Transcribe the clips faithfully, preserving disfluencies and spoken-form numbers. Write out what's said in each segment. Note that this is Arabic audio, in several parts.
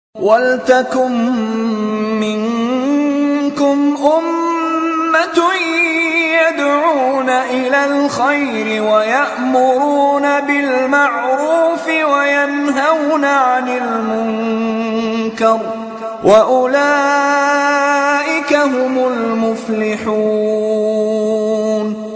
وَلْتَكُن مِّنكُمْ أُمَّةٌ يَدْعُونَ إِلَى الْخَيْرِ وَيَأْمُرُونَ بِالْمَعْرُوفِ وَيَنْهَوْنَ عَنِ الْمُنكَرِ وَأُولَٰئِكَ هُمُ الْمُفْلِحُونَ.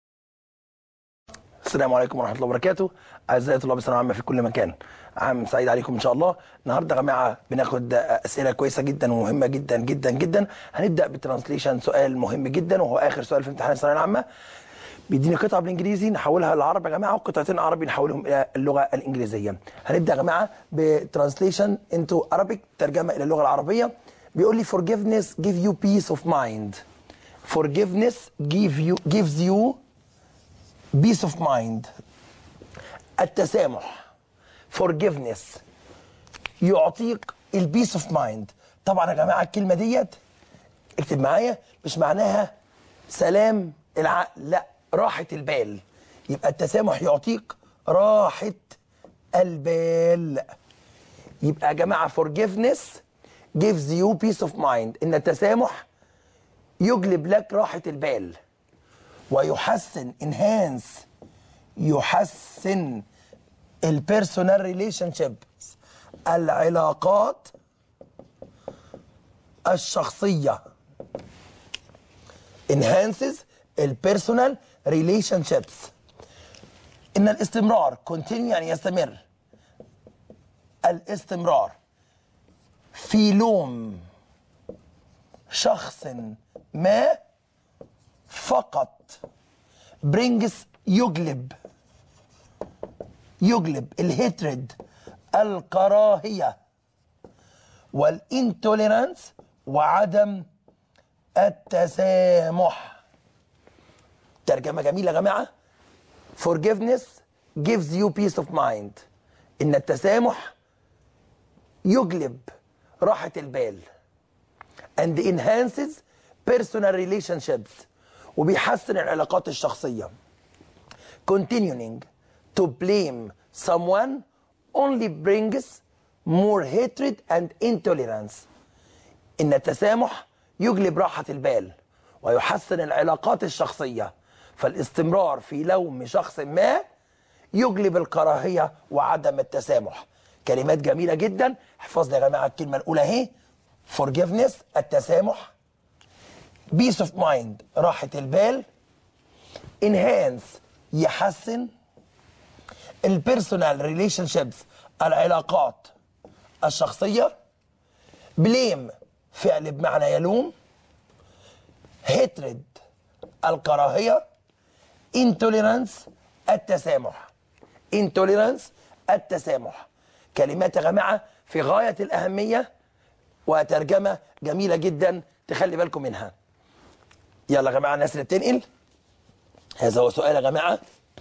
السلام عليكم ورحمة الله وبركاته. أعزائي طلاب الثانوية العامة في كل مكان، عام سعيد عليكم إن شاء الله. النهارده يا جماعة بناخد أسئلة كويسة جدا ومهمة جدا جدا جدا. هنبدأ بالترانسليشن، سؤال مهم جدا وهو آخر سؤال في امتحان الثانوية العامة. بيديني قطعة بالإنجليزي نحولها للعربي يا جماعة، وقطعتين عربي نحولهم إلى اللغة الإنجليزية. هنبدأ يا جماعة بترانسليشن انتو Arabic، ترجمة إلى اللغة العربية. بيقول لي forgiveness give you peace of mind. forgiveness give you gives you peace of mind. التسامح forgiveness يعطيك البيس اوف مايند. طبعا يا جماعه الكلمه ديت اكتب معايا، مش معناها سلام العقل، لا، راحه البال. يبقى التسامح يعطيك راحه البال. يبقى يا جماعه forgiveness gives you peace of mind، ان التسامح يجلب لك راحه البال ويحسن enhance يحسن البيرسونال ريليشن شيبس، العلاقات الشخصية. enhances البيرسونال ريليشن شيبس. إن الاستمرار continue يعني يستمر، الاستمرار في لوم شخص ما فقط brings يجلب يجلب الهيترد الكراهية والانتوليرانس وعدم التسامح. ترجمة جميلة يا جماعة. forgiveness gives you peace of mind، إن التسامح يجلب راحة البال and enhances personal relationships، وبيحسن العلاقات الشخصية. continuing to blame someone only brings more hatred and intolerance. إن التسامح يجلب راحة البال ويحسن العلاقات الشخصية، فالاستمرار في لوم شخص ما يجلب الكراهية وعدم التسامح. كلمات جميلة جدا. احفظ لي يا جماعة الكلمة الأولى اهي، forgiveness التسامح، peace of mind راحة البال، enhance يحسن، البيرسونال ريليشن شيبس العلاقات الشخصية، بليم فعل بمعنى يلوم، هيترد الكراهية، انتوليرانس التسامح. انتوليرانس التسامح. كلمات يا جماعة في غاية الأهمية وترجمة جميلة جدا تخلي بالكم منها. يلا يا جماعة الناس اللي بتنقل، هذا هو سؤال يا جماعة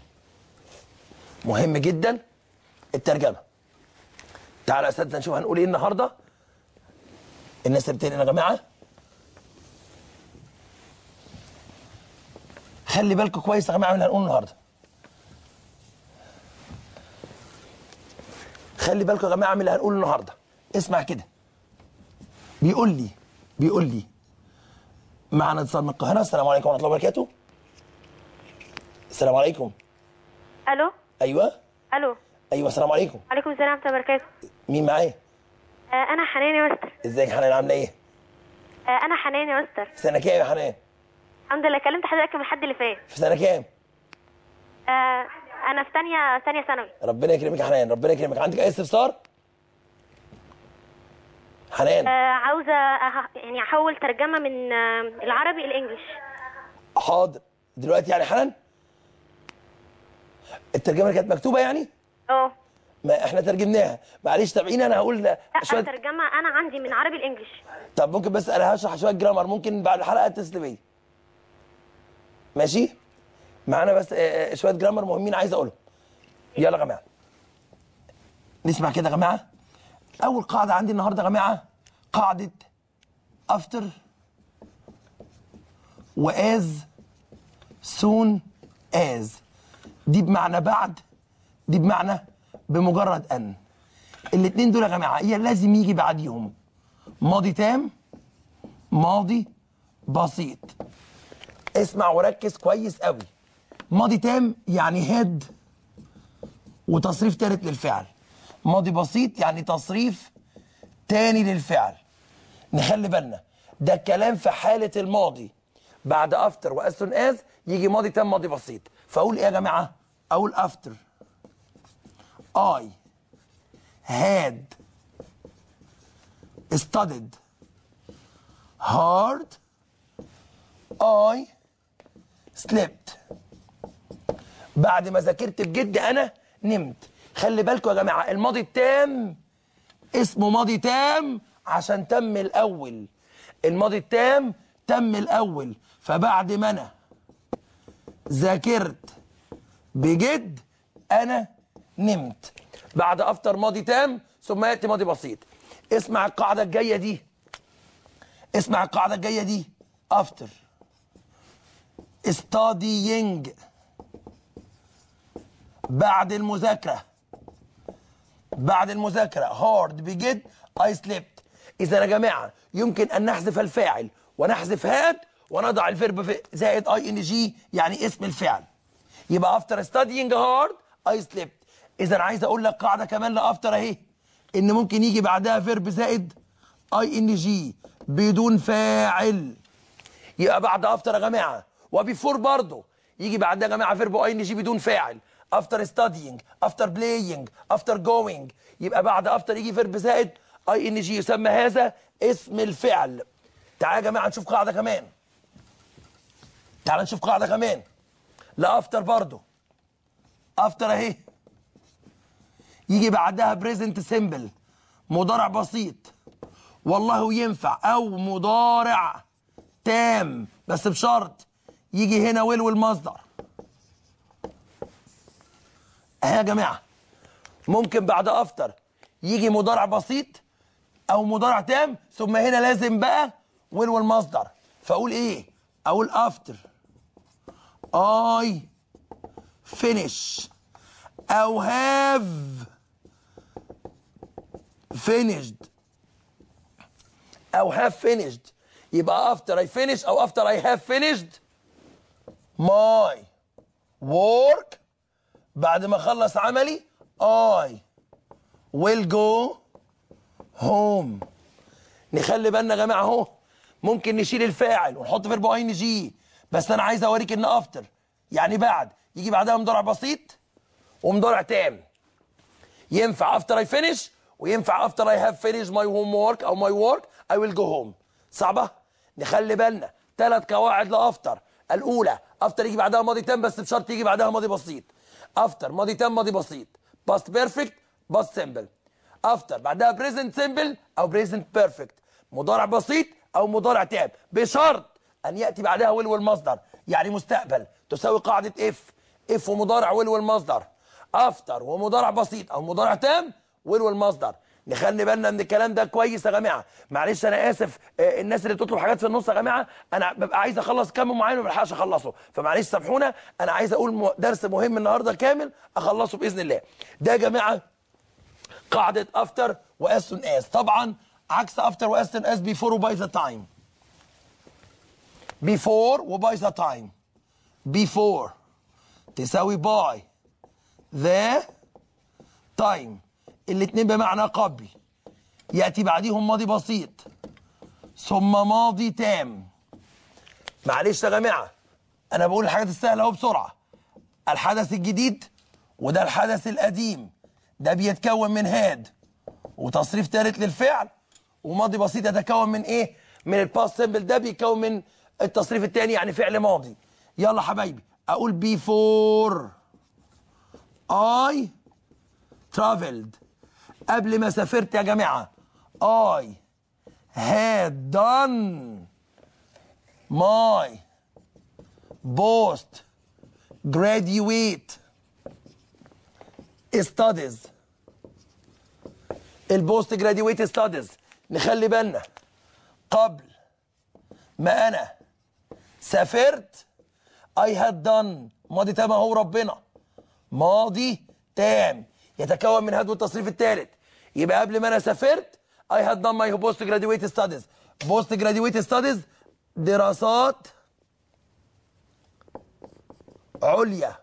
مهم جدا، الترجمة. تعالوا يا أستاذنا نشوف هنقول إيه النهاردة. الناس اللي بتنقل يا جماعة خلي بالكم كويس يا جماعة من اللي هنقوله النهاردة. خلي بالكم يا جماعة من اللي هنقوله النهاردة. اسمع كده. بيقول لي بيقول لي معنا اتصال من القاهرة. السلام عليكم ورحمة الله وبركاته. السلام عليكم. الو. ايوه. الو. ايوه السلام عليكم. وعليكم السلام ورحمه الله وبركاته. مين معايا؟ آه انا حنان يا مستر. ازيك يا حنان، عامله ايه؟ آه انا حنان يا مستر. في سنه كام يا حنان؟ الحمد لله، كلمت حضرتك من الحد اللي فات. في سنه كام؟ آه انا في ثانيه ثانيه ثانوي. ربنا يكرمك يا حنان، ربنا يكرمك. عندك اي استفسار؟ حنان. آه عاوزه أه... يعني احول ترجمه من آه العربي الانجليش. حاضر. دلوقتي يعني حنان الترجمه اللي كانت مكتوبه يعني؟ اه. ما احنا ترجمناها، معلش تابعيني انا هقول لا شويه الترجمه انا عندي من عربي الانجليش. طب ممكن بس انا هشرح شويه جرامر، ممكن بعد الحلقه اتصل بيا. ماشي؟ معانا بس شويه جرامر مهمين عايز اقولهم. يلا يا جماعه نسمع كده يا جماعه. اول قاعده عندي النهارده يا جماعه قاعده after وas soon as. دي بمعنى بعد، دي بمعنى بمجرد ان. الاثنين دول يا جماعه هي لازم يجي بعديهم ماضي تام، ماضي بسيط. اسمع وركز كويس قوي. ماضي تام يعني هاد وتصريف ثالث للفعل. ماضي بسيط يعني تصريف تاني للفعل. نخلي بالنا ده الكلام في حاله الماضي. بعد افتر واز سون از يجي ماضي تام ماضي بسيط. فاقول ايه يا جماعه؟ اقول افتر I had studied hard I slept. بعد ما ذاكرت بجد انا نمت. خلي بالكم يا جماعه الماضي التام اسمه ماضي تام عشان تم الاول. الماضي التام تم الاول. فبعد ما انا ذاكرت بجد انا نمت. بعد افتر ماضي تام ثم ياتي ماضي بسيط. اسمع القاعده الجايه دي. اسمع القاعده الجايه دي. افتر studying بعد المذاكره بعد المذاكره hard بجد I slept. اذا يا جماعه يمكن ان نحذف الفاعل ونحذف هاد ونضع الفيرب في زائد اي ان جي يعني اسم الفعل. يبقى after studying hard I slept. اذا عايز اقول لك قاعده كمان لافتر اهي ان ممكن يجي بعدها فيرب زائد اي ان جي بدون فاعل. يبقى بعد افتر يا جماعه وبيفور برضه يجي بعدها يا جماعه فيرب اي ان جي بدون فاعل. افتر studying افتر playing افتر going يبقى بعد افتر يجي فيرب زائد اي ان جي يسمى هذا اسم الفعل. تعالى يا جماعه نشوف قاعده كمان. تعالى نشوف قاعده كمان لا افتر برضه. افتر اهي يجي بعدها بريزنت سيمبل مضارع بسيط والله ينفع او مضارع تام بس بشرط يجي هنا ويل والمصدر. اهي يا جماعه ممكن بعد افتر يجي مضارع بسيط او مضارع تام ثم هنا لازم بقى ويل والمصدر. فاقول ايه؟ اقول افتر I finish او have finished او have finished. يبقى after I finish او after I have finished my work بعد ما اخلص عملي I will go home. نخلي بالنا يا جماعه اهو ممكن نشيل الفاعل ونحط فيرب اي ان جي بس انا عايز اوريك ان افتر يعني بعد يجي بعدها مضارع بسيط ومضارع تام. ينفع after I finish وينفع after I have finished my homework او my work I will go home. صعبه؟ نخلي بالنا ثلاث قواعد لافتر. الاولى افتر يجي بعدها ماضي تام بس بشرط يجي بعدها ماضي بسيط. افتر ماضي تام ماضي بسيط past perfect past simple. افتر بعدها present simple او present perfect مضارع بسيط او مضارع تام بشرط ان ياتي بعدها will والمصدر يعني مستقبل تساوي قاعده اف. اف ومضارع will والمصدر. افتر ومضارع بسيط او مضارع تام will والمصدر. نخلي بالنا من الكلام ده كويس يا جماعه. معلش انا اسف آه الناس اللي بتطلب حاجات في النص يا جماعه انا ببقى عايز اخلص كم معين وما بلحقش اخلصه فمعلش سامحونا. انا عايز اقول درس مهم النهارده كامل اخلصه باذن الله. ده يا جماعه قاعده افتر واز سون از. طبعا عكس افتر واز سون از بيفور وباي ذا تايم. بيفور وباي ذا تايم. بيفور تساوي باي ذا تايم الاثنين بمعنى قبل. ياتي بعديهم ماضي بسيط ثم ماضي تام. معلش يا جماعه انا بقول الحاجات السهله اهو بسرعه. الحدث الجديد وده الحدث القديم ده بيتكون من هاد وتصريف ثالث للفعل وماضي بسيط يتكون من ايه؟ من الباست سيمبل ده بيتكون من التصريف الثاني يعني فعل ماضي. يلا حبايبي اقول بيفور I traveled قبل ما سافرت يا جماعه I had done my post graduate studies. البوست جراديويت ستاديز نخلي بالنا قبل ما انا سافرت I had done ماضي تام اهو ربنا ماضي تام يتكون من هاد والتصريف الثالث يبقى قبل ما انا سافرت I had done my post graduate studies. post graduate studies دراسات عليا.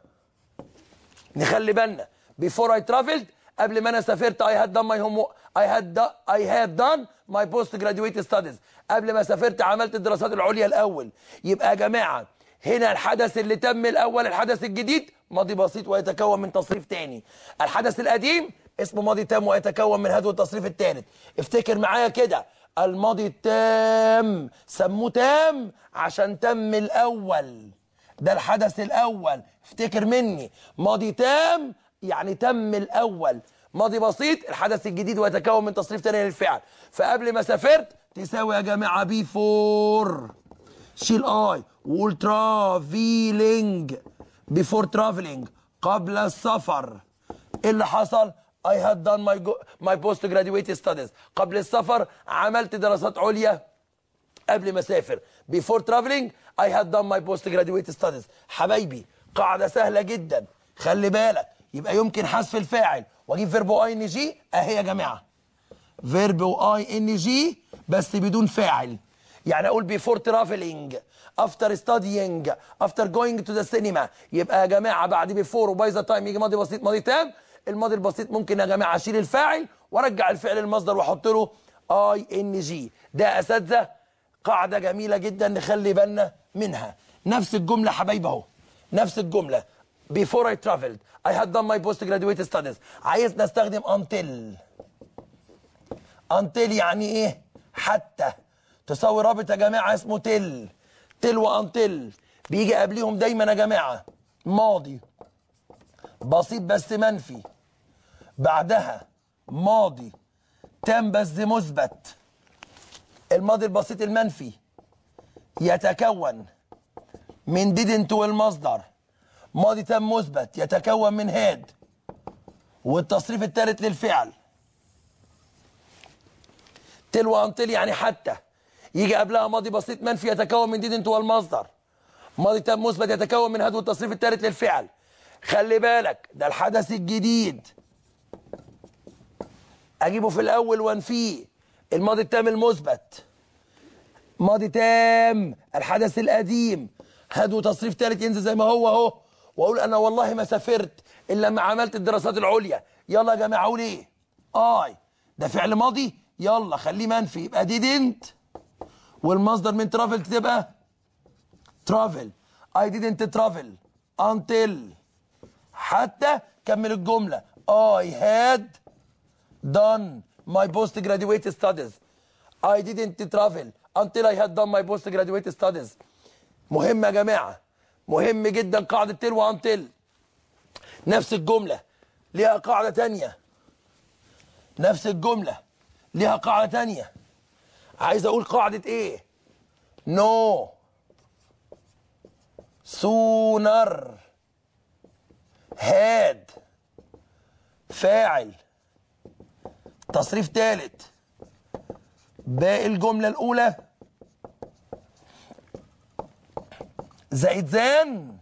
نخلي بالنا before I traveled قبل ما انا سافرت I had done my home I had done, I had done my post graduate studies. قبل ما سافرت عملت الدراسات العليا الاول. يبقى يا جماعه هنا الحدث اللي تم الاول الحدث الجديد ماضي بسيط ويتكون من تصريف تاني. الحدث القديم اسمه ماضي تام ويتكون من هذا التصريف الثالث. افتكر معايا كده الماضي التام سموه تام عشان تم الاول، ده الحدث الاول. افتكر مني ماضي تام يعني تم الاول. ماضي بسيط الحدث الجديد ويتكون من تصريف تاني للفعل. فقبل ما سافرت تساوي يا جماعه بي فور شيل اي وقول ترافيلينج بيفور ترافيلينج قبل السفر. ايه اللي حصل؟ I had done my go my post graduate studies. قبل السفر عملت دراسات عليا قبل ما اسافر. Before traveling I had done my post graduate studies. حبايبي قاعدة سهلة جدا، خلي بالك. يبقى يمكن حذف الفاعل واجيب فيرب اي ان جي اهي يا جماعة. فيرب اي ان جي بس بدون فاعل. يعني اقول before traveling after studying after going to the cinema. يبقى يا جماعة بعد before وباي ذا تايم يجي ماضي بسيط ماضي تام. الماضي البسيط ممكن يا جماعه اشيل الفاعل وارجع الفعل المصدر واحط له اي ان جي. ده اساتذه قاعده جميله جدا نخلي بالنا منها. نفس الجمله حبايبي اهو، نفس الجمله before I traveled I had done my post graduate studies. عايز نستخدم until. until يعني ايه؟ حتى. تساوي رابط يا جماعه اسمه till. till وانتل بيجي قبليهم دايما يا جماعه ماضي بسيط بس منفي، بعدها ماضي تام بس مثبت. الماضي البسيط المنفي يتكون من didn't والمصدر. ماضي تام مثبت يتكون من had والتصريف الثالث للفعل. till وانتل يعني حتى يجي قبلها ماضي بسيط منفي يتكون من didn't والمصدر. ماضي تام مثبت يتكون من had والتصريف الثالث للفعل. خلي بالك ده الحدث الجديد اجيبه في الاول وانفيه. الماضي التام المثبت ماضي تام الحدث القديم هدو تصريف ثالث ينزل زي ما هو اهو، واقول انا والله ما سافرت الا لما عملت الدراسات العليا. يلا يا جماعه اقول ايه؟ اي ده فعل ماضي يلا خليه منفي يبقى didn't والمصدر من travel تبقى travel. I didn't travel until حتى كمل الجملة I had done my post graduate studies. I didn't travel until I had done my post graduate studies. مهم يا جماعة، مهم جدا قاعدة till وانتل. نفس الجملة ليها قاعدة تانية. نفس الجملة ليها قاعدة تانية. عايز اقول قاعدة ايه؟ no sooner had فاعل تصريف ثالث باقي الجملة الأولى زائد زان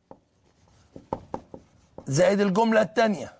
زائد الجملة الثانية.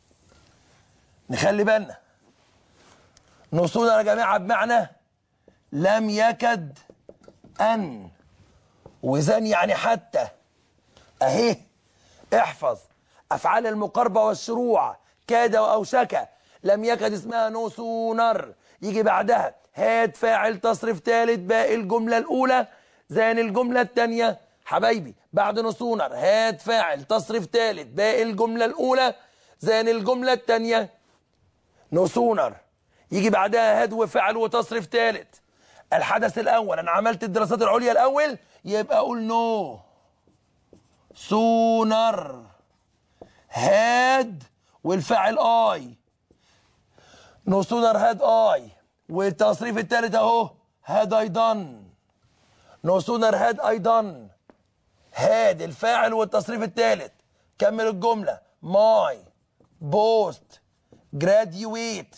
نخلي بالنا نصونا يا جماعة بمعنى لم يكد أن، وزان يعني حتى أهي. احفظ أفعال المقاربة والشروع كاد وأوشك. لم يكد اسمها نو سونر يجي بعدها هاد فاعل تصريف ثالث باقي الجملة الأولى زين الجملة الثانية. حبايبي بعد نو سونر هاد فاعل تصريف ثالث باقي الجملة الأولى زين الجملة الثانية. نو سونر يجي بعدها هاد وفاعل وتصريف ثالث. الحدث الأول أنا عملت الدراسات العليا الأول يبقى أقول نو سونر هاد والفاعل اي. نو سونر هاد اي والتصريف الثالث اهو هاد اي دن. نو سونر هاد اي دن هاد الفاعل والتصريف الثالث. كمل الجمله ماي بوست جراديويت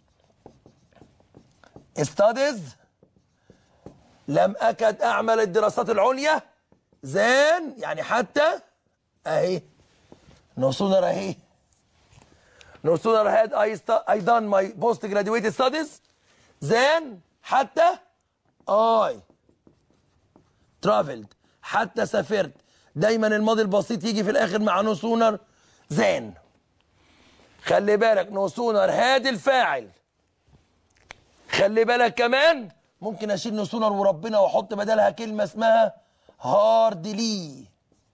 ستاديز لم اكد اعمل الدراسات العليا زين يعني حتى اهي نو سونر اهي No sooner had I, I done my postgraduate studies then حتى I traveled حتى سافرت. دايما الماضي البسيط يجي في الاخر مع no sooner than. خلي بالك no sooner had الفاعل. خلي بالك كمان ممكن اشيل no sooner وربنا واحط بدلها كلمه اسمها hardly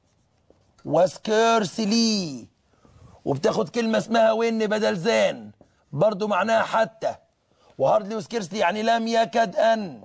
وسكيرسلي، وبتاخد كلمه اسمها when بدل زان برضو معناها حتى. وهاردلي وسكيرسلي يعني لم يكد ان.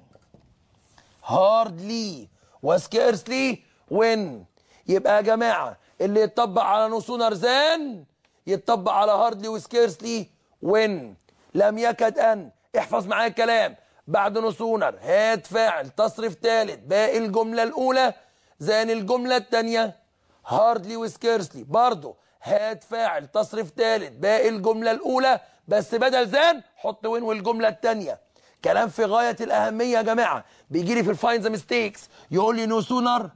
هاردلي وسكيرسلي when. يبقى يا جماعه اللي يتطبق على نو سونر زان يتطبق على هاردلي وسكيرسلي when. لم يكد ان. احفظ معايا الكلام. بعد نو سونر هات فاعل تصريف ثالث باقي الجمله الاولى زان الجمله الثانيه. هاردلي وسكيرسلي برضه هات فاعل تصريف ثالث باقي الجمله الاولى بس بدل زان حط وين والجمله الثانيه. كلام في غايه الاهميه يا جماعه. بيجي لي في الفاين ذا ميستيكس يقول لي نو سونر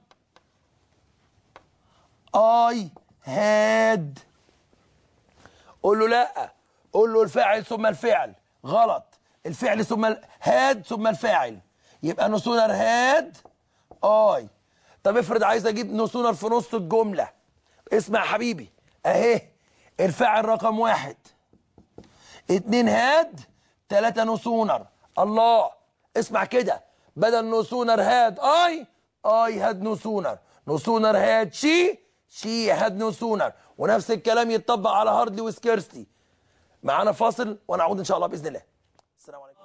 اي هاد. قول له لا، قول له الفاعل ثم الفعل. غلط، الفعل ثم هاد ثم الفاعل. يبقى نو سونر هاد اي. طب افرض عايز اجيب نو سونر في نص الجمله. اسمع يا حبيبي اهي الفاعل رقم واحد، اتنين هاد، تلاته نو سونر. الله، اسمع كده بدل نو سونر هاد اي اي هاد نو سونر. نو سونر هاد شي شي هاد نو سونر. ونفس الكلام يتطبق على هاردلي وسكيرسلي. معانا فاصل ونعود ان شاء الله باذن الله. السلام عليكم.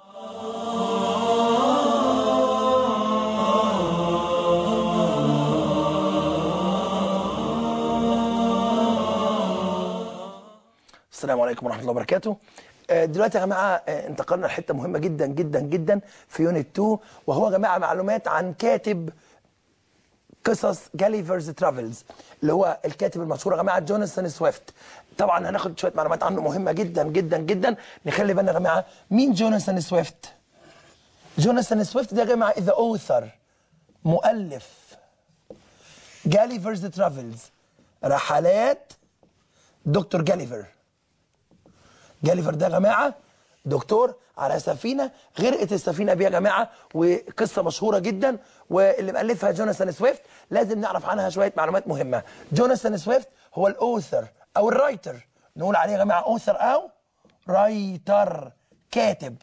السلام عليكم ورحمه الله وبركاته. دلوقتي يا جماعه انتقلنا لحته مهمه جدا جدا جدا في يونت اتنين، وهو يا جماعه معلومات عن كاتب قصص جاليفرز ترافلز اللي هو الكاتب المشهور يا جماعه جوناثان سويفت. طبعا هناخد شويه معلومات عنه مهمه جدا جدا جدا. نخلي بالنا يا جماعه مين جوناثان سويفت؟ جوناثان سويفت ده يا جماعه ذا اوثر، مؤلف جاليفرز ترافلز، رحلات دكتور جاليفر. جاليفر ده يا جماعه دكتور على سفينه غرقت السفينه بيه يا جماعه، وقصه مشهوره جدا واللي مؤلفها جوناثان سويفت. لازم نعرف عنها شويه معلومات مهمه. جوناثان سويفت هو الاوثر او الرايتر، نقول عليه يا جماعه اوثر او رايتر، كاتب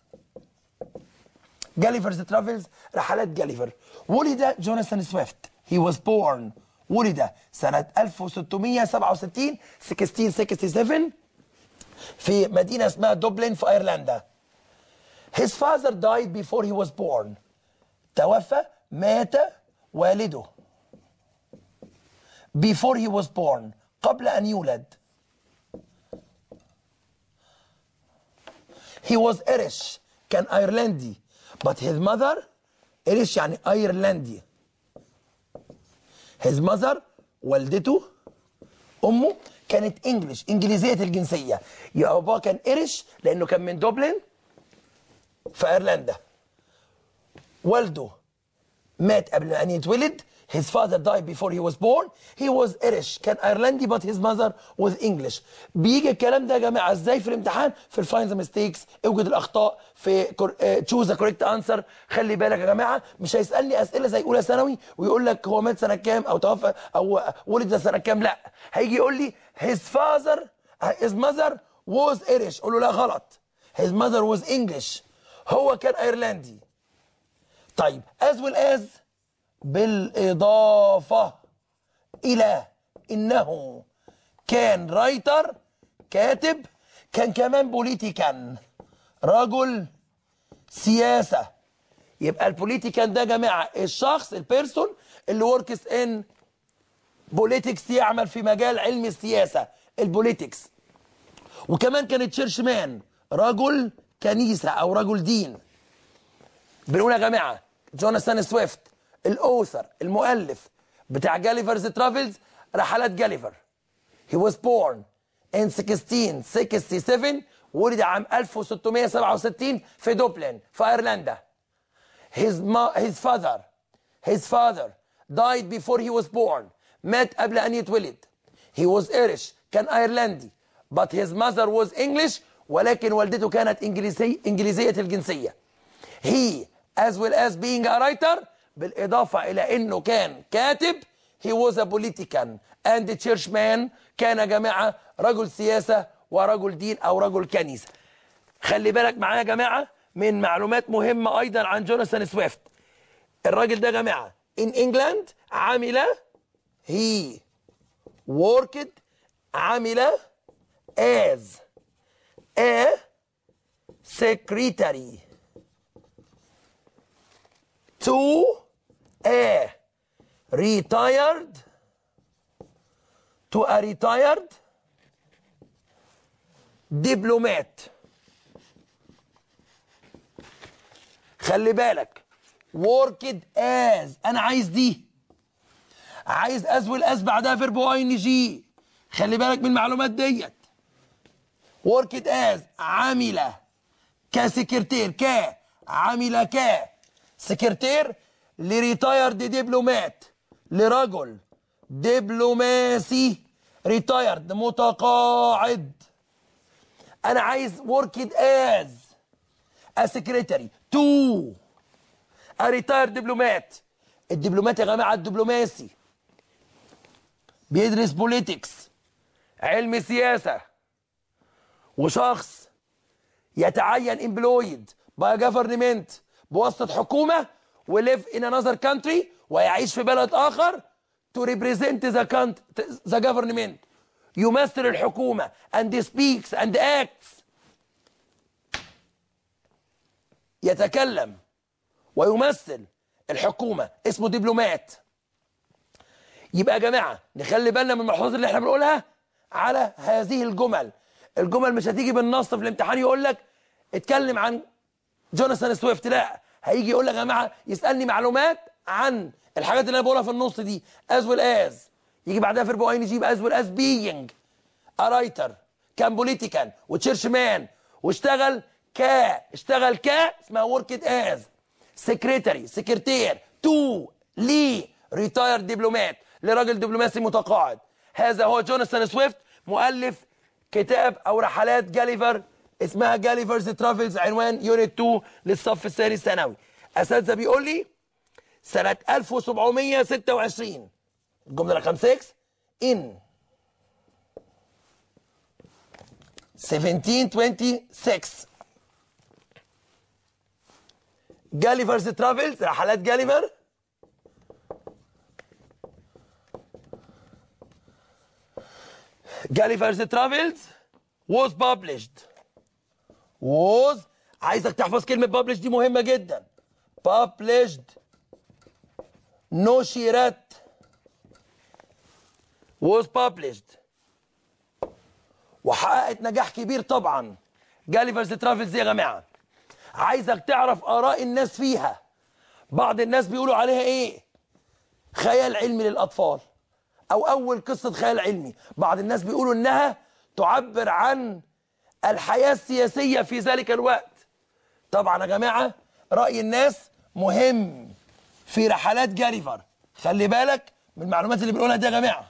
جاليفرز ترافلز، رحلات جاليفر. ولد جوناثان سويفت he was born ولد سنه ألف وستمية وسبعة وستين ألف وستمية وسبعة وستين في مدينة اسمها دوبلن في ايرلندا. His father died before he was born. توفى، مات والده. Before he was born، قبل أن يولد. He was Irish، كان ايرلندي. But his mother Irish يعني ايرلندي. His mother والدته امه كانت انجلش، انجليزيه الجنسيه. يا بابا كان ايرش لانه كان من دوبلن في ايرلندا. والده مات قبل ان يتولد. His father died before he was born. He was Irish، كان ايرلندي but his mother was English. بيجي الكلام ده يا جماعه ازاي في الامتحان؟ في الفاين ذا ميستيكس، اوجد الاخطاء في تشوز ذا كوريكت انسر. خلي بالك يا جماعه مش هيسالني اسئله زي اولى ثانوي ويقول لك هو مات سنه كام او توفى او ولد سنه كام. لا، هيجي يقول لي his father his mother was Irish، اقول له لا غلط، his mother was English، هو كان ايرلندي. طيب as well as بالإضافة إلى إنه كان رايتر، كاتب، كان كمان بوليتيكان، رجل سياسة. يبقى البوليتيكان ده يا جماعة الشخص البيرسون اللي وركس ان بوليتكس، يعمل في مجال علم السياسة البوليتكس. وكمان كان تشيرش مان، رجل كنيسة أو رجل دين. بنقول يا جماعة جوناثان سويفت الاوثر المؤلف بتاع جاليفرز ترافلز، رحلات جاليفر. He was born in sixteen sixty-seven، ولد عام ألف وستمية وسبعة وستين في دوبلن في ايرلندا. His his father his father died before he was born، مات قبل ان يتولد. He was Irish، كان ايرلندي but his mother was English. ولكن والدته كانت إنجليزية إنجليزية الجنسية. he as well as being a writer، بالإضافة إلى إنه كان كاتب. he was a politician and a churchman، كان يا جماعة رجل سياسة ورجل دين أو رجل كنيسة. خلي بالك معايا يا جماعة من معلومات مهمة أيضا عن جوناثان سويفت. الراجل ده يا جماعة in England عمل he worked عمل as a secretary to a retired to a retired diplomat. خلي بالك worked as، انا عايز دي، عايز as well as بعدها فيرب او ان جي. خلي بالك من المعلومات ديت. worked as عمل كسكرتير، ك عمل ك سكرتير لريتايرد دبلومات، لرجل دبلوماسي ريتايرد متقاعد. انا عايز worked as a secretary to a retired diplomat. الدبلومات يا جماعه الدبلوماسي بيدرس بوليتكس، علم سياسه، وشخص يتعين employed by government بواسطه حكومه وليف in another country ويعيش في بلد اخر to represent the country the government، يمثل الحكومه and speaks and acts، يتكلم ويمثل الحكومه، اسمه دبلومات. يبقى يا جماعه نخلي بالنا من الملحوظات اللي احنا بنقولها على هذه الجمل. الجمل مش هتيجي بالنص في الامتحان يقول لك اتكلم عن جوناثان سويفت، لا، هيجي يقول لك يا جماعه يسالني معلومات عن الحاجات اللي انا بقولها في النص دي as well as، يجي بعدها فيرب او ان جي يبقى as well as being a writer، كان بوليتيكان وتشيرش مان واشتغل ك اشتغل ك اسمها worked as سكرتاري سكرتير تو لي ريتايرد دبلومات، لراجل دبلوماسي متقاعد. هذا هو جوناثان سويفت مؤلف كتاب او رحلات جاليفر اسمها جاليفرز ترافلز، عنوان يونت اتنين للصف الثاني الثانوي. اساتذه بيقول لي سنه ألف وسبعمية وستة وعشرين، الجمله رقم ستة، ان سبعتاشر ستة وعشرين جاليفرز ترافلز رحلات جاليفر جاليفرز ترافلز was published was، عايزك تحفظ كلمة published دي مهمة جدا. published نشرت was published، وحققت نجاح كبير طبعا. جاليفرز ترافلز دي يا جماعة عايزك تعرف آراء الناس فيها. بعض الناس بيقولوا عليها ايه؟ خيال علمي للأطفال أو أول قصة خيال علمي. بعض الناس بيقولوا إنها تعبر عن الحياة السياسية في ذلك الوقت. طبعا يا جماعة رأي الناس مهم في رحلات جاليفر. خلي بالك من المعلومات اللي بنقولها دي يا جماعة.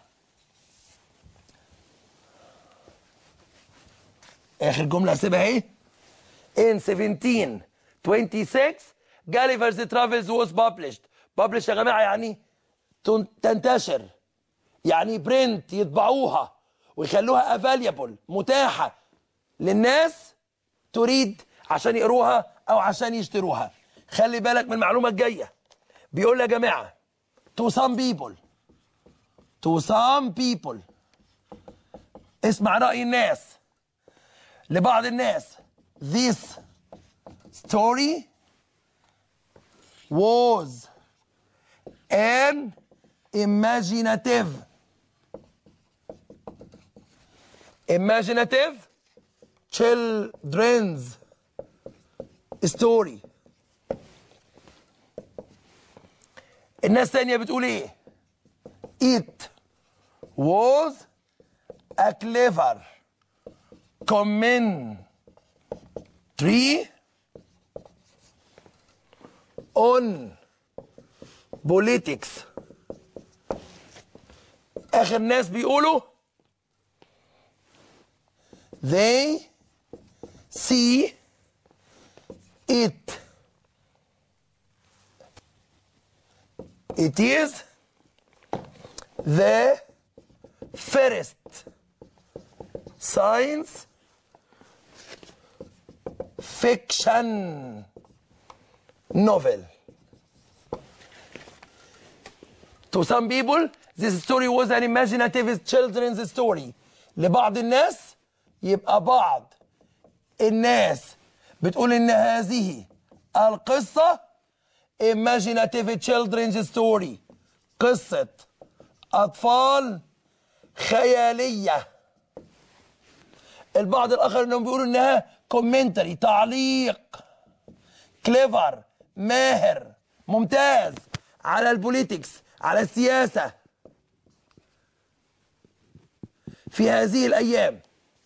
آخر جملة هسيبها ايه؟ In seventeen twenty-six Gulliver's Travels was published. published يا جماعة يعني تنتشر، يعني برنت يطبعوها ويخلوها available متاحة للناس تريد عشان يقروها أو عشان يشتروها. خلي بالك من المعلومة الجاية. بيقول يا جماعة to some people to some people اسمع رأي الناس. لبعض الناس this story was an imaginative imaginative children's story. الناس تانية بتقول ايه؟ it was a clever commentary on politics. اخر ناس بيقولوا they see it. It is the first science fiction novel. To some people, this story was an imaginative children's story. لبعض الناس يبقى بعض الناس بتقول إن هذه القصة imaginative children's story، قصة أطفال خيالية. البعض الآخر إنهم بيقولوا إنها كومنتري، تعليق كليفر، ماهر، ممتاز على البوليتكس، على السياسة في هذه الأيام.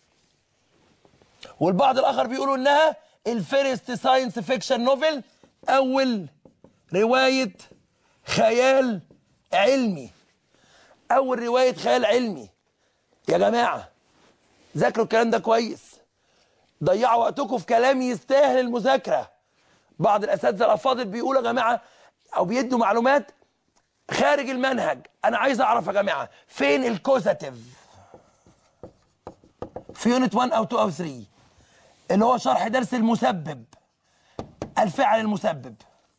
والبعض الآخر بيقولوا إنها الفيرست ساينس فيكشن نوفل، أول رواية خيال علمي، أول رواية خيال علمي. يا جماعة ذاكروا الكلام ده كويس، ضيعوا وقتكم في كلام يستاهل المذاكرة. بعض الأساتذة الأفاضل بيقولوا يا جماعة أو بيدوا معلومات خارج المنهج. أنا عايز أعرف يا جماعة فين الكوزاتيف في يونت واحد أو اتنين أو تلاتة، اللي هو شرح درس المسبب، الفعل المسبب.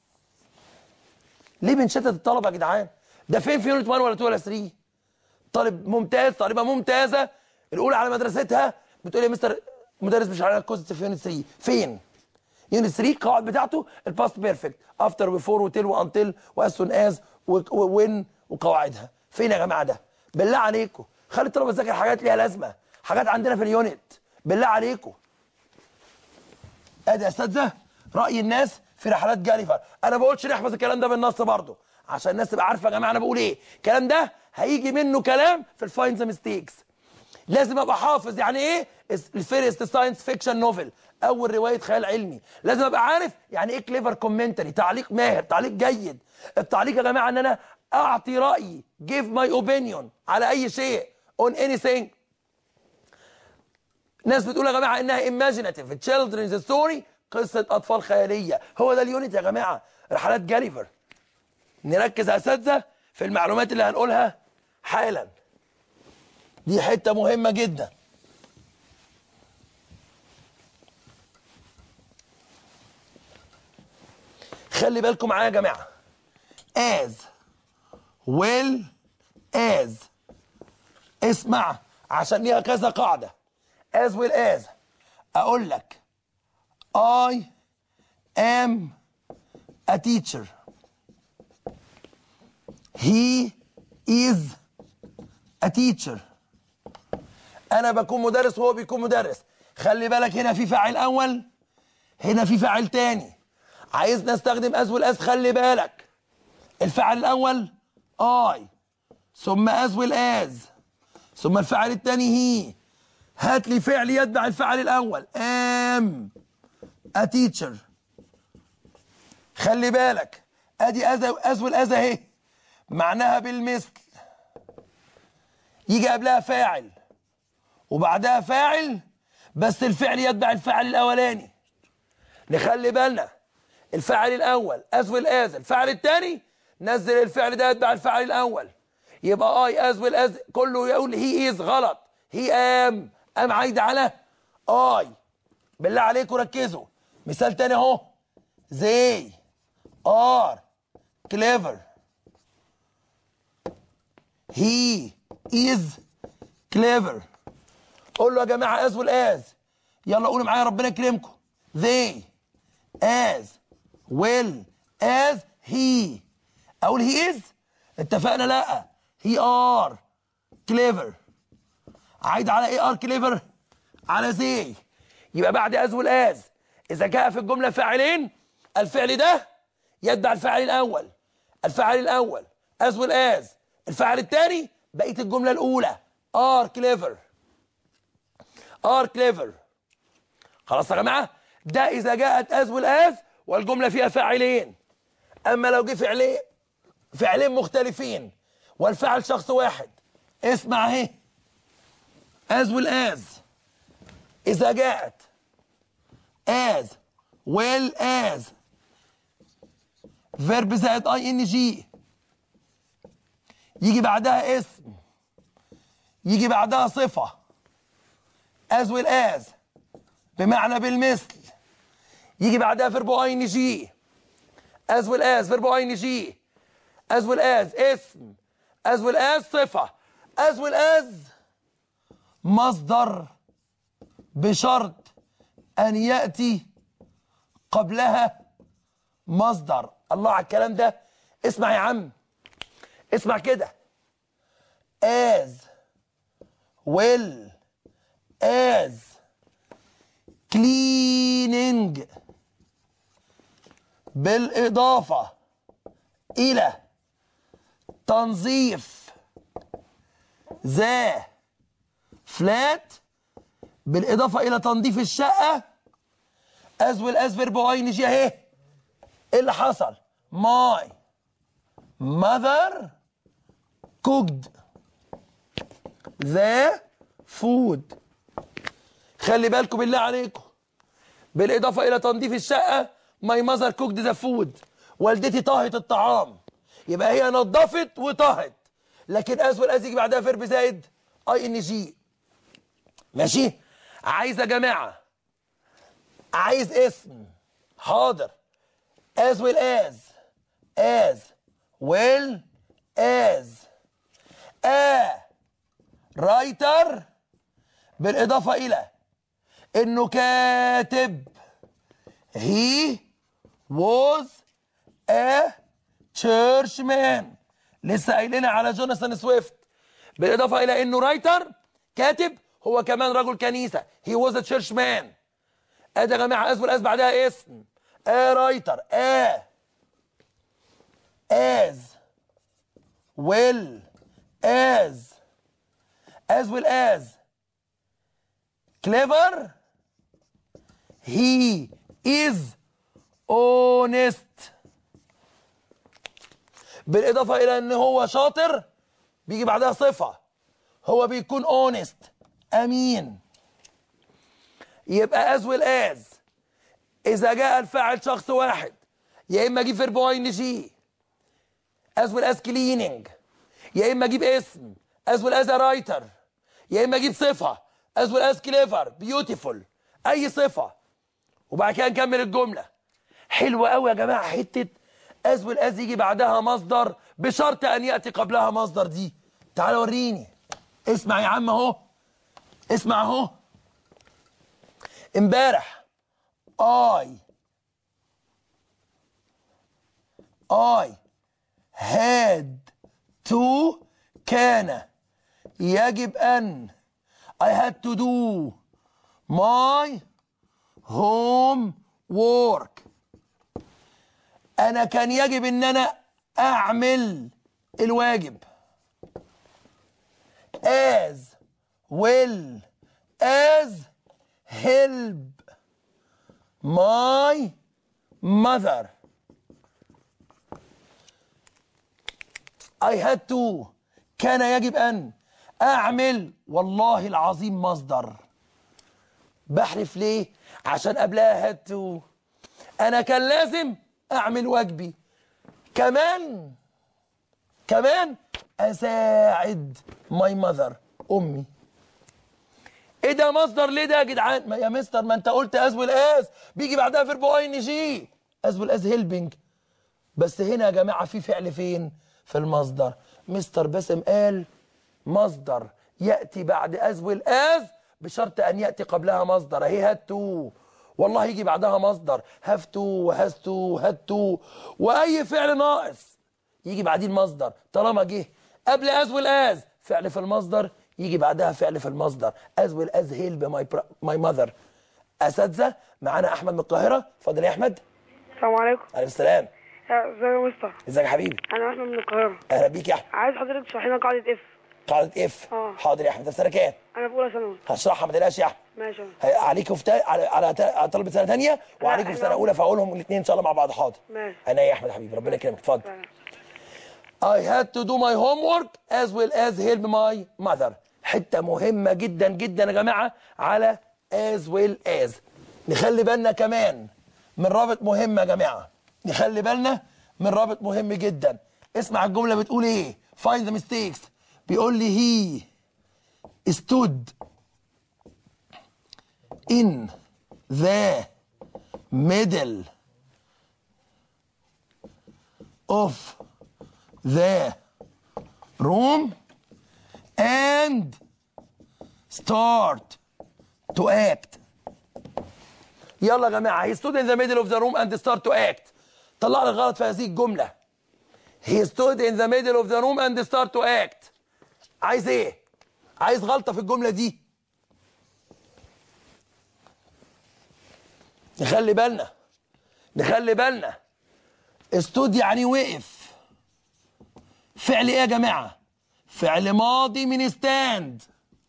ليه بنشتت الطلبة يا جدعان؟ ده فين في يونت واحد ولا اتنين ولا تلاتة؟ طالب ممتاز، طالبة ممتازة الأولى على مدرستها بتقول يا مستر مدرس مش علينا الكوزاتيف في يونت تلاتة. فين؟ يونت تلاتة القواعد بتاعته الباست بيرفكت، افتر وبيفور وتيل وانتل واز سون از وين وقواعدها. فين يا جماعه ده؟ بالله عليكم خلي الطلبه تذاكر حاجات ليها لازمه، حاجات عندنا في اليونت، بالله عليكم. ادي يا اساتذه راي الناس في رحلات جاليفر. انا ما بقولش نحفظ الكلام ده بالنص برضه عشان الناس تبقى عارفه يا جماعه انا بقول ايه. الكلام ده هيجي منه كلام في الفاين ذا ميستيكس. لازم ابقى حافظ يعني ايه الفيرست ساينس فيكشن نوفل، اول روايه خيال علمي. لازم ابقى عارف يعني ايه كليفر كومنتري، تعليق ماهر، تعليق جيد. التعليق يا جماعه ان انا اعطي رايي، give my opinion على اي شيء on anything. ناس بتقول يا جماعه انها imaginative children's story، قصه اطفال خياليه. هو ده اليونت يا جماعه، رحلات جاليفر. نركز يا اساتذه في المعلومات اللي هنقولها حالا، دي حته مهمه جدا. خلي بالكم معايا يا جماعه. as well as، اسمع عشان ليها كذا قاعده. as well as اقول لك I am a teacher، he is a teacher. انا بكون مدرس وهو بيكون مدرس. خلي بالك هنا في فاعل اول، هنا في فاعل تاني. عايزنا نستخدم as well as. خلي بالك الفاعل الاول I، ثم as well as، ثم الفاعل الثاني هي. هات لي فعل يتبع الفاعل الاول. am a teacher. خلي بالك ادي as well as اهي، معناها بالمثل. يجي قبلها فاعل وبعدها فاعل، بس الفعل يتبع الفاعل الاولاني. نخلي بالنا الفاعل الاول as well as، الفاعل الثاني نزل الفعل ده يتبع الفاعل الاول. يبقى I as well as كله يقول he is غلط، he am am عايده على I. بالله عليكم ركزوا. مثال تاني اهو، they are clever، he is clever. قول له يا جماعه as well as، يلا قولوا معايا ربنا يكرمكم. they as well as he. اقول he is؟ اتفقنا لا، he are clever. عايد على ايه are clever؟ على they. يبقى بعد as well as اذا جاء في الجمله فاعلين، الفعل ده يتبع الفاعل الاول، الفاعل الاول as well as، الفاعل الثاني بقيه الجمله الاولى are clever، are clever. خلاص يا جماعه؟ ده اذا جاءت as well as والجمله فيها فاعلين. اما لو جه فعلين فعلين مختلفين والفاعل شخص واحد، اسمع اهي as well as إذا جاءت as well as verb زائد اي ان جي يجي بعدها اسم، يجي بعدها صفة as well as بمعنى بالمثل، يجي بعدها فيرب اي ان جي as well as فيرب اي ان جي as well as اسم as well as صفة as well as مصدر بشرط أن يأتي قبلها مصدر. الله على الكلام ده. اسمع يا عم، اسمع كده. as well as cleaning بالإضافة إلى تنظيف ذا فلات، بالإضافة إلى تنظيف الشقة as well as verb اي ان جي اهي. ايه اللي حصل؟ my mother cooked the food. خلي بالكم بالله عليكم، بالإضافة إلى تنظيف الشقة my mother cooked the food، والدتي طهت الطعام، يبقى هي نظفت وطهت، لكن as well as يجي بعدها فيرب زائد اي ان جي. ماشي؟ عايز يا جماعة، عايز اسم. حاضر. as well as as well as a writer بالإضافة إلى إنه كاتب he was a churchman. لسه قايلينها على جوناثان سويفت. بالإضافة إلى إنه رايتر كاتب، هو كمان رجل كنيسة he was a churchman. ادي يا جماعه as well as بعدها اسم a writer a as well as as well as clever he is honest. بالإضافة إلى إن هو شاطر بيجي بعدها صفة، هو بيكون honest أمين. يبقى as well as إذا جاء الفاعل شخص واحد يا إما أجيب فيرب اي ان جي as well as cleaning، يا إما أجيب اسم as well as a writer، يا إما أجيب صفة as well as clever beautiful، أي صفة، وبعد كده نكمل الجملة. حلوة قوي يا جماعة حتة as well as يجي بعدها مصدر بشرط أن يأتي قبلها مصدر دي. تعال وريني. اسمع يا عم أهو، اسمع أهو. امبارح I I had to كان يجب أن I had to do my homework. أنا كان يجب أن أنا أعمل الواجب as well as help my mother. I had to كان يجب أن أعمل، والله العظيم مصدر. بحلف ليه؟ عشان قبلها had to أنا كان لازم أعمل واجبي، كمان كمان أساعد my mother أمي. ايه ده مصدر ليه ده يا جدعان؟ ما يا مستر ما انت قلت as well as بيجي بعدها فيرب اي ان جي as well as helping، بس هنا يا جماعه في فعل فين؟ في المصدر. مستر باسم قال مصدر ياتي بعد as well as بشرط ان ياتي قبلها مصدر. اهي had to، والله يجي بعدها مصدر have to has to had to، واي فعل ناقص يجي بعديه المصدر. طالما جه قبل as well as فعل في المصدر يجي بعدها فعل في المصدر as well as help my my mother. اساتذه معانا احمد من القاهره. اتفضل يا احمد. السلام عليكم. عليكم السلام. ازيك يا مستر؟ ازيك يا حبيبي؟ انا احمد من القاهره. اهلا بيك يا احمد. عايز حضرتك تشرح لنا قاعده اف. قاعده اف؟ اه حاضر يا احمد. انت في سنه كام؟ انا في اولى ثانوي. هشرحها ما تقلقش يا احمد. ماشي. عليكم في تا... على على, تا... على طلبه سنه ثانيه وعليكم في سنه اولى، فاقولهم الاثنين ان شاء الله مع بعض. حاضر. ماشي. انا يا احمد حبيبي ربنا يكرمك. اتفضل. I had to do my homework as well as help my mother. حته مهمه جدا جدا يا جماعه على as well as. نخلي بالنا كمان من رابط مهم يا جماعه، نخلي بالنا من رابط مهم جدا. اسمع الجمله بتقول ايه؟ find the mistakes. بيقول لي he stood in the middle of the room and start to act. يلا يا جماعه he stood in the middle of the room and start to act. طلع لي غلط في هذه الجمله. he stood in the middle of the room and start to act. عايز ايه؟ عايز غلطه في الجمله دي. نخلي بالنا نخلي بالنا stood يعني وقف. فعل ايه يا جماعه؟ فعل ماضي من ستاند.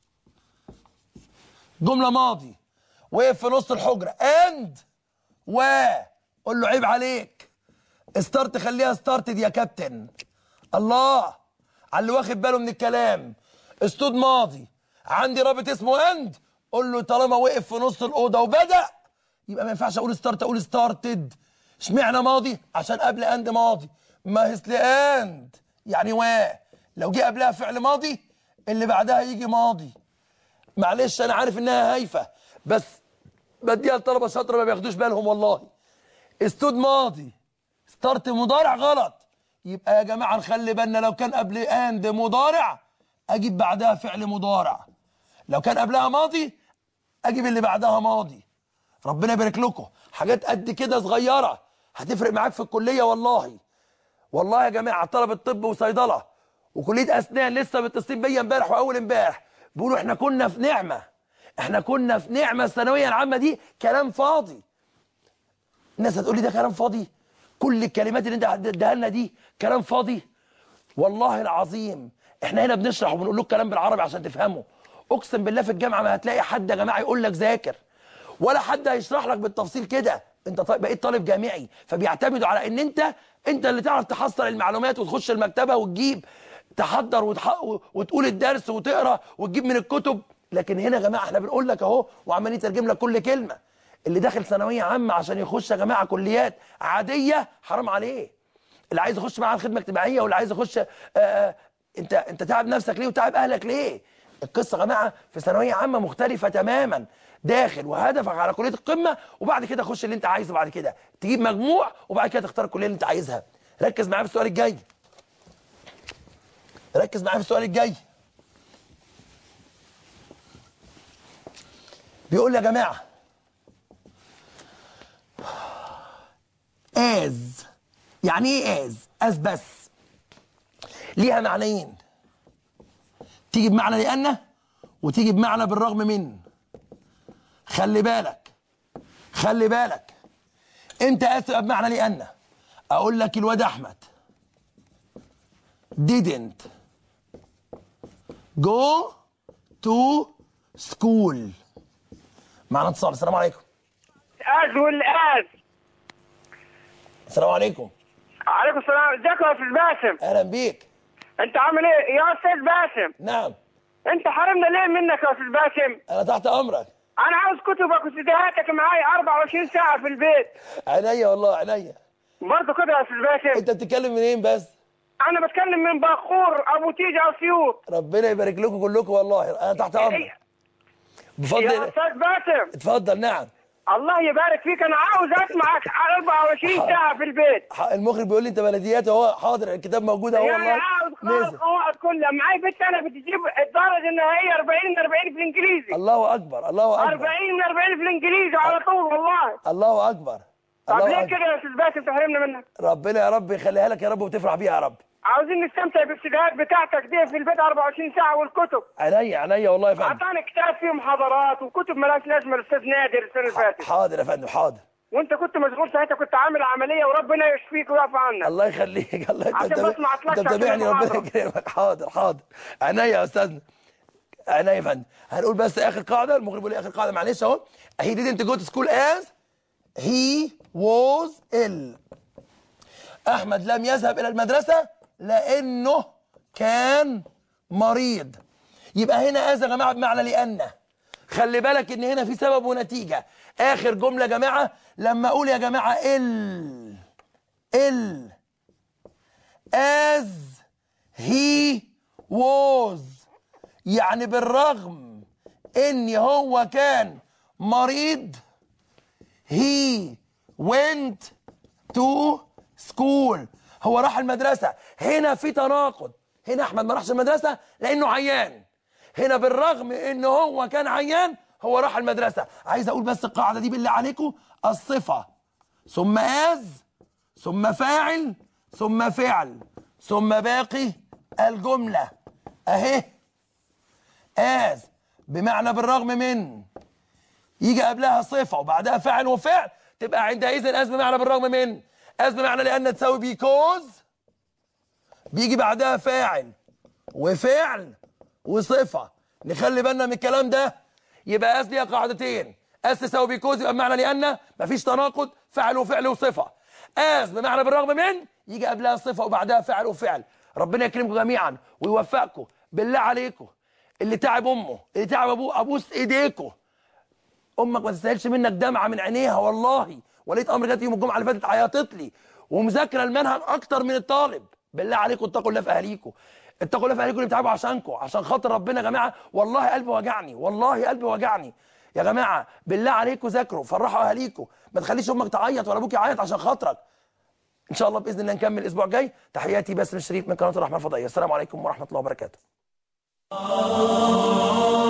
جمله ماضي وقف في نص الحجره اند و قول له عيب عليك. ستارت خليها ستارتد يا كابتن. الله على اللي واخد باله من الكلام. استود ماضي عندي رابط اسمه اند، قول له طالما وقف في نص الاوضه وبدا يبقى ما ينفعش اقول ستارت، اقول ستارتد. اشمعنى ماضي؟ عشان قبل اند ماضي. ما هسل اند يعني و لو جه قبلها فعل ماضي اللي بعدها يجي ماضي. معلش انا عارف انها هايفه بس بديها لطلبه شاطره ما بياخدوش بالهم والله. استود ماضي ستارت مضارع غلط. يبقى يا جماعه نخلي بالنا لو كان قبل اند مضارع اجيب بعدها فعل مضارع، لو كان قبلها ماضي اجيب اللي بعدها ماضي. ربنا يبارك لكم. حاجات قد كده صغيره هتفرق معاك في الكليه والله. والله يا جماعه طلبه طب وصيدله وكليه اسنان لسه متصلين بيا امبارح واول امبارح بيقولوا احنا كنا في نعمه، احنا كنا في نعمه. الثانويه العامه دي كلام فاضي. الناس هتقول لي ده كلام فاضي؟ كل الكلمات اللي انت اديها لنا دي كلام فاضي؟ والله العظيم احنا هنا بنشرح وبنقول لك كلام بالعربي عشان تفهمه. اقسم بالله في الجامعه ما هتلاقي حد يا جماعه يقول لك ذاكر، ولا حد هيشرح لك بالتفصيل كده. انت بقيت طالب جامعي فبيعتمدوا على ان انت انت اللي تعرف تحصل المعلومات وتخش المكتبه وتجيب تحضر وتح... وتقول الدرس وتقرا وتجيب من الكتب. لكن هنا يا جماعه احنا بنقول لك اهو وعمالين نترجم لك كل كلمه. اللي داخل ثانويه عامه عشان يخش يا جماعه كليات عاديه حرام عليه. اللي عايز يخش معاه الخدمه الاجتماعيه واللي عايز يخش آآ انت انت تعب نفسك ليه وتعب اهلك ليه؟ القصه يا جماعه في ثانويه عامه مختلفه تماما. داخل وهدفك على كليه القمه وبعد كده خش اللي انت عايزه، بعد كده تجيب مجموع وبعد كده تختار الكليه اللي انت عايزها. ركز معايا في السؤال الجاي. ركز معايا في السؤال الجاي. بيقول يا جماعه از يعني ايه از؟ از بس ليها معنيين، تيجي بمعنى لأن وتيجي بمعنى بالرغم من. خلي بالك خلي بالك انت از تبقى بمعنى لأن. اقول لك الواد احمد didn't go to school. معنا اتصال. السلام عليكم. از والاز. السلام عليكم. عليكم السلام. ازيك يا استاذ باسم؟ اهلا بيك. انت عامل ايه يا استاذ باسم؟ نعم. انت حرمنا ليه منك يا استاذ باسم؟ انا تحت امرك. انا عاوز كتبك وسيديهاتك معايا أربعة وعشرين ساعه في البيت. عينيا والله عينيا. برضه كده يا استاذ باسم؟ انت بتتكلم منين بس؟ انا بتكلم من باخور ابو تيجي اسيوط. ربنا يبارك لكم كلكم والله. انا تحت امرك. بفضل يا استاذ باسم. اتفضل. نعم. الله يبارك فيك. انا عاوز اسمعك أربعة وعشرين ساعه في البيت. المخرج بيقول لي انت بلديات اهو. حاضر الكتاب موجود اهو والله. يعني عاوز خالص القواعد كلها معايا. بنت انا بتجيب الدرجه النهائيه أربعين من أربعين في الانجليزي. الله اكبر الله اكبر. أربعين من أربعين في الانجليزي على طول والله. الله اكبر. طب الله ليه أكبر. كده يا استاذ باسم تحرمنا منك؟ ربنا يا رب يخليها لك يا رب وتفرح بيها يا رب. عاوزين نستمتع بالسيديهات بتاعتك دي في البيت أربعة وعشرين ساعه والكتب. عينيا عينيا والله يا فندم. اعطاني كتاب فيه محاضرات وكتب مالهاش لازمه الاستاذ نادر السنه اللي فاتت. حاضر يا فندم حاضر. وانت كنت مشغول ساعتها كنت عامل عمليه وربنا يشفيك ويعفو عنك. الله يخليك. الله انت عشان بس ما عطلكش انت متابعني عشان ربنا المحاضرة. يكرمك. حاضر حاضر. عينيا يا استاذنا. عينيا يا فندم. هنقول بس اخر قاعده. المخرج بيقول لي اخر قاعده معلش اهو. he didn't go to school as he was ill. احمد لم يذهب الى المدرسه لانه كان مريض. يبقى هنا از يا جماعه بمعنى لان. خلي بالك ان هنا في سبب ونتيجه. اخر جمله يا جماعه لما اقول يا جماعه ال ال as he was، يعني بالرغم ان هو كان مريض he went to school، هو راح المدرسه. هنا في تناقض، هنا احمد ما راحش المدرسه لانه عيان، هنا بالرغم ان هو كان عيان هو راح المدرسه. عايز اقول بس القاعده دي بالله عليكم، الصفه ثم از ثم فاعل ثم فعل ثم باقي الجمله اهي. از بمعنى بالرغم من، يجي قبلها صفه وبعدها فاعل وفعل، تبقى عندئذ از بمعنى بالرغم من. از بمعنى لان تساوي بيكوز، بيجي بعدها فاعل وفعل وصفه. نخلي بالنا من الكلام ده. يبقى از ليها قاعدتين، از تساوي بيكوز يبقى بمعنى لان، مفيش تناقض، فعل وفعل وصفه. از بمعنى بالرغم من يجي قبلها صفه وبعدها فعل وفعل. ربنا يكرمكم جميعا ويوفقكم. بالله عليكم اللي تعب امه، اللي تعب ابوه، ابوس ايديكم. امك ما تستاهلش منك دمعه من عينيها والله. وليت امر جت يوم الجمعه اللي فاتت عيطت لي ومذاكره المنهج اكتر من الطالب. بالله عليكم اتقوا الله في اهاليكم، اتقوا الله في اهاليكم اللي بتعبوا عشانكم، عشان خاطر ربنا يا جماعه. والله قلبي وجعني، والله قلبي وجعني يا جماعه. بالله عليكم ذاكروا، فرحوا اهاليكم، ما تخليش امك تعيط ولا ابوك يعيط عشان خاطرك. ان شاء الله باذن الله نكمل الاسبوع الجاي. تحياتي باسم الشريف من قناه الرحمن الفضائيه. السلام عليكم ورحمه الله وبركاته.